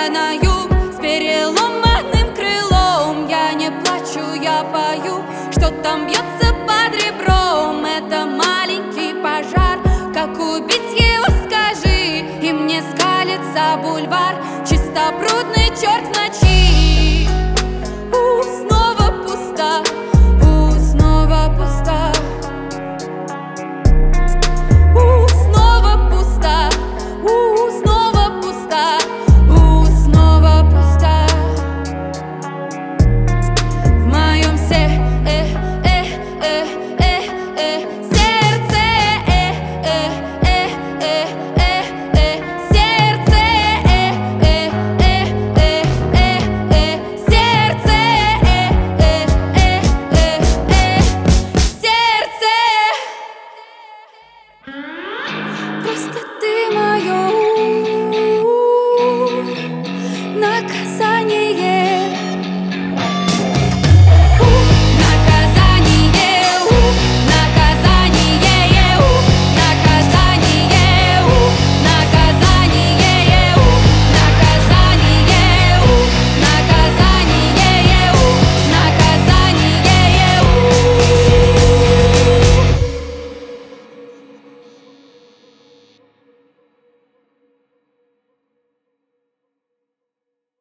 я на юг с переломанным крылом. Я не плачу, я пою, что там бьется под ребром. Это маленький пожар, как убить его, скажи. И мне скалится бульвар, чистопрудный черт в ночи.